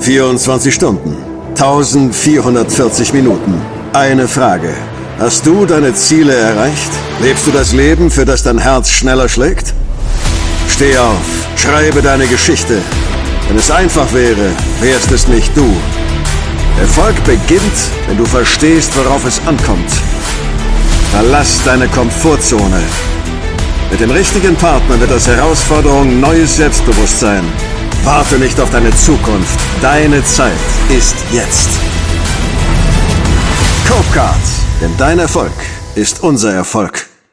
24 Stunden, 1440 Minuten. Eine Frage. Hast du deine Ziele erreicht? Lebst du das Leben, für das dein Herz schneller schlägt? Steh auf, schreibe deine Geschichte. Wenn es einfach wäre, wärst es nicht du. Erfolg beginnt, wenn du verstehst, worauf es ankommt. Verlass deine Komfortzone. Mit dem richtigen Partner wird das Herausforderung neues Selbstbewusstsein. Warte nicht auf deine Zukunft. Deine Zeit ist jetzt. Cope Cards, denn dein Erfolg ist unser Erfolg.